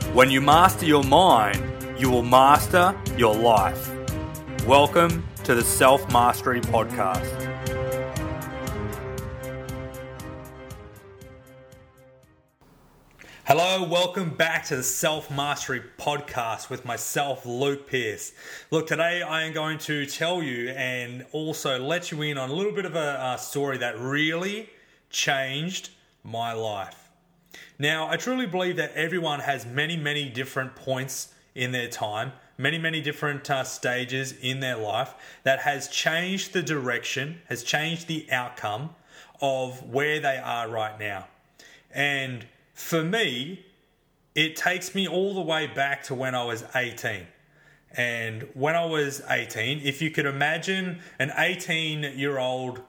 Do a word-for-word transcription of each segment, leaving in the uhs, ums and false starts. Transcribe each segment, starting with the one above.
When you master your mind, you will master your life. Welcome to the Self Mastery Podcast. Hello, welcome back to the Self Mastery Podcast with myself, Luke Pearce. Look, today I am going to tell you and also let you in on a little bit of a, a story that really changed my life. Now, I truly believe that everyone has many, many different points in their time, many, many different uh, stages in their life that has changed the direction, has changed the outcome of where they are right now. And for me, it takes me all the way back to when I was eighteen. And when I was eighteen, if you could imagine an eighteen-year-old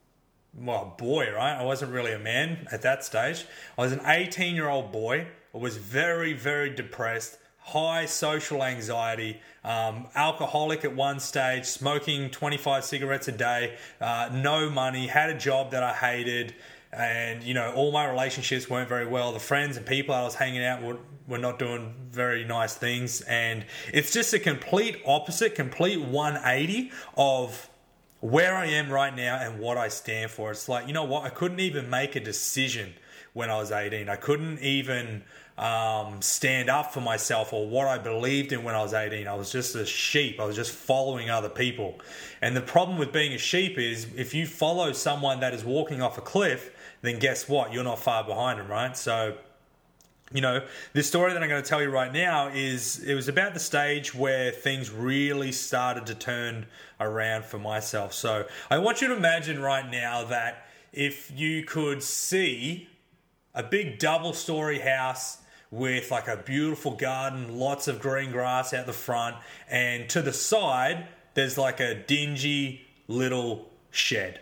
well, boy, right? I wasn't really a man at that stage. I was an eighteen-year-old boy. I was very, very depressed, high social anxiety, um, alcoholic at one stage, smoking twenty-five cigarettes a day, uh, no money, had a job that I hated, and, you know, all my relationships weren't very well. The friends and people I was hanging out with were not doing very nice things, and it's just a complete opposite, complete one eighty of where I am right now and what I stand for. It's like, you know what? I couldn't even make a decision when I was eighteen. I couldn't even um, stand up for myself or what I believed in when I was eighteen. I was just a sheep. I was just following other people. And the problem with being a sheep is if you follow someone that is walking off a cliff, then guess what? You're not far behind them, right? So, you know, this story that I'm going to tell you right now is, it was about the stage where things really started to turn around for myself. So I want you to imagine right now that if you could see a big double-story house with like a beautiful garden, lots of green grass out the front, and to the side, there's like a dingy little shed.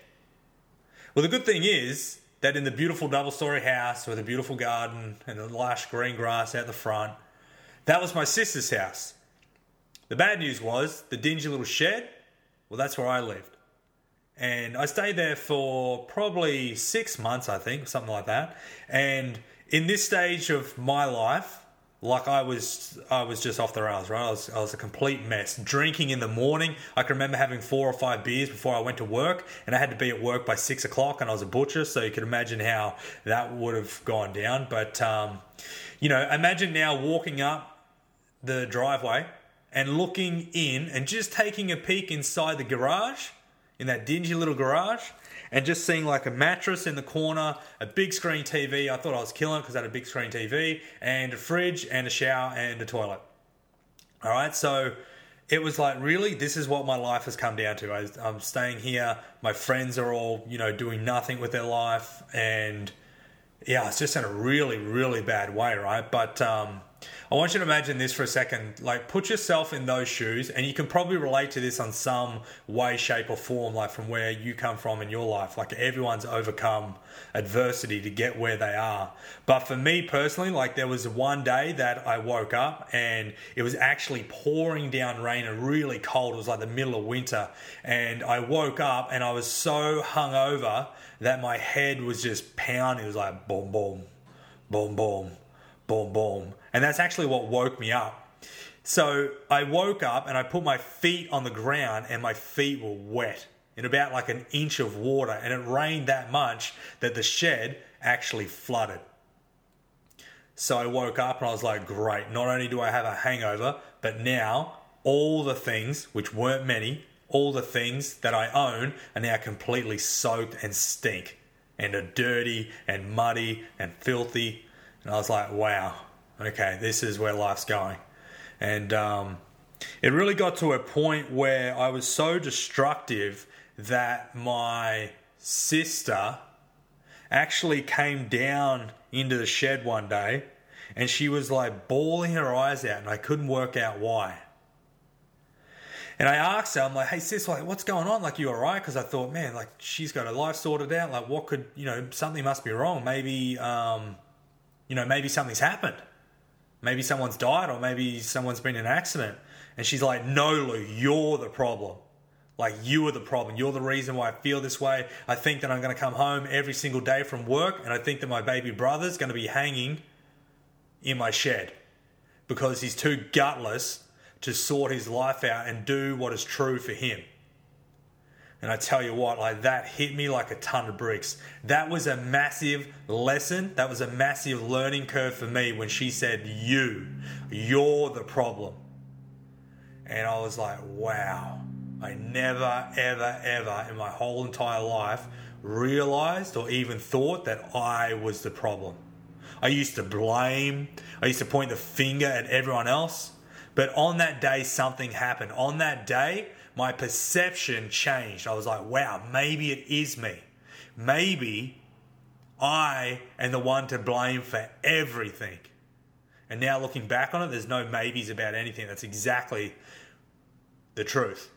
Well, the good thing is that in the beautiful double-story house with a beautiful garden and the lush green grass out the front, that was my sister's house. The bad news was the dingy little shed, well, that's where I lived. And I stayed there for probably six months, I think, something like that. And in this stage of my life, like I was I was just off the rails, right? I was, I was a complete mess. Drinking in the morning. I can remember having four or five beers before I went to work, and I had to be at work by six o'clock, and I was a butcher, so you can imagine how that would have gone down. But, um, you know, imagine now walking up the driveway and looking in and just taking a peek inside the garage, in that dingy little garage, and just seeing like a mattress in the corner, a big screen T V. I thought I was killing it because I had a big screen T V, and a fridge and a shower and a toilet. All right, so it was like, really, this is what my life has come down to. I, I'm staying here. My friends are all, you know, doing nothing with their life, and yeah, it's just in a really, really bad way, right? But um, I want you to imagine this for a second. Like, put yourself in those shoes, and you can probably relate to this on some way, shape, or form, like from where you come from in your life. Like, everyone's overcome adversity to get where they are. But for me personally, like, there was one day that I woke up and it was actually pouring down rain and really cold. It was like the middle of winter. And I woke up and I was so hungover that my head was just pounding. It was like boom, boom, boom, boom, boom, boom. And that's actually what woke me up. So I woke up and I put my feet on the ground and my feet were wet in about like an inch of water. And it rained that much that the shed actually flooded. So I woke up and I was like, great. Not only do I have a hangover, but now all the things, which weren't many, all the things that I own are now completely soaked and stink and are dirty and muddy and filthy. And I was like, wow, okay, this is where life's going. And um, it really got to a point where I was so destructive that my sister actually came down into the shed one day and she was like bawling her eyes out and I couldn't work out why. And I asked her, I'm like, hey sis, like, what's going on? Like, you all right? Because I thought, man, like, she's got her life sorted out. Like, what could, you know, something must be wrong. Maybe, um, you know, maybe something's happened. Maybe someone's died or maybe someone's been in an accident. And she's like, no, Lou, you're the problem. Like, you are the problem. You're the reason why I feel this way. I think that I'm going to come home every single day from work and I think that my baby brother's going to be hanging in my shed. because he's too gutless to sort his life out and do what is true for him. And I tell you what, like that hit me like a ton of bricks. That was a massive lesson. That was a massive learning curve for me when she said, you, you're the problem. And I was like, wow, I never, ever, ever in my whole entire life realized or even thought that I was the problem. I used to blame. I used to point the finger at everyone else. But on that day, something happened. On that day, my perception changed. I was like, wow, maybe it is me. Maybe I am the one to blame for everything. And now looking back on it, there's no maybes about anything. That's exactly the truth.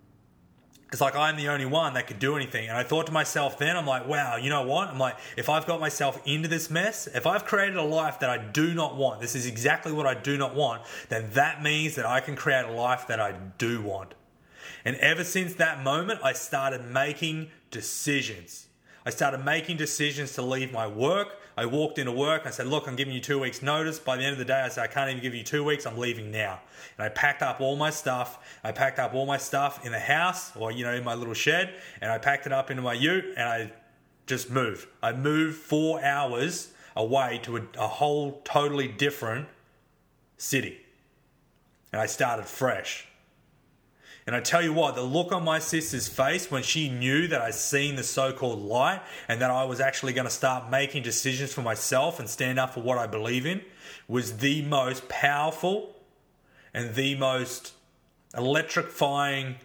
It's like I'm the only one that could do anything. And I thought to myself then, I'm like, wow, you know what? I'm like, if I've got myself into this mess, if I've created a life that I do not want, this is exactly what I do not want, then that means that I can create a life that I do want. And ever since that moment, I started making decisions. I started making decisions to leave my work. I walked into work and I said, look, I'm giving you two weeks notice. By the end of the day, I said, I can't even give you two weeks. I'm leaving now. And I packed up all my stuff. I packed up all my stuff in the house or, you know, in my little shed. And I packed it up into my ute and I just moved. I moved four hours away to a, a whole totally different city. And I started fresh. And I tell you what, the look on my sister's face when she knew that I'd seen the so-called light and that I was actually going to start making decisions for myself and stand up for what I believe in was the most powerful and the most electrifying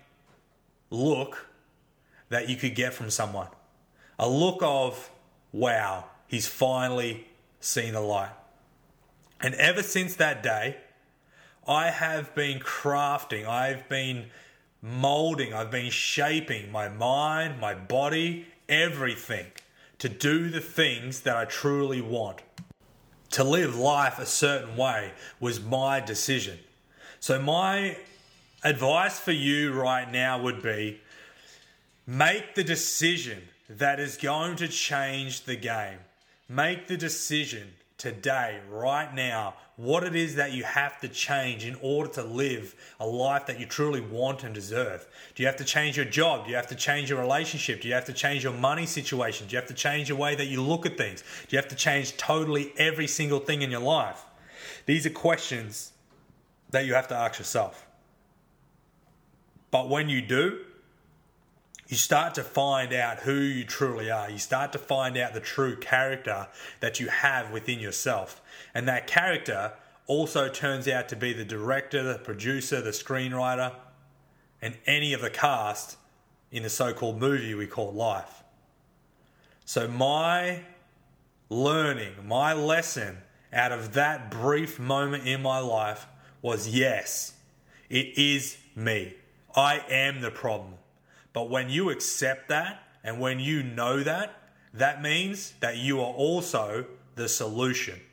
look that you could get from someone. A look of, wow, he's finally seen the light. And ever since that day, I have been crafting, I've been molding, I've been shaping my mind, my body, everything to do the things that I truly want. To live life a certain way was my decision. So my advice for you right now would be, make the decision that is going to change the game. Make the decision today, right now, what it is that you have to change in order to live a life that you truly want and deserve. Do you have to change your job? Do you have to change your relationship? Do you have to change your money situation? Do you have to change the way that you look at things? Do you have to change totally every single thing in your life? These are questions that you have to ask yourself. But when you do, you start to find out who you truly are. You start to find out the true character that you have within yourself. And that character also turns out to be the director, the producer, the screenwriter, and any of the cast in the so-called movie we call life. So my learning, my lesson out of that brief moment in my life was, yes, it is me. I am the problem. But when you accept that and when you know that, that means that you are also the solution.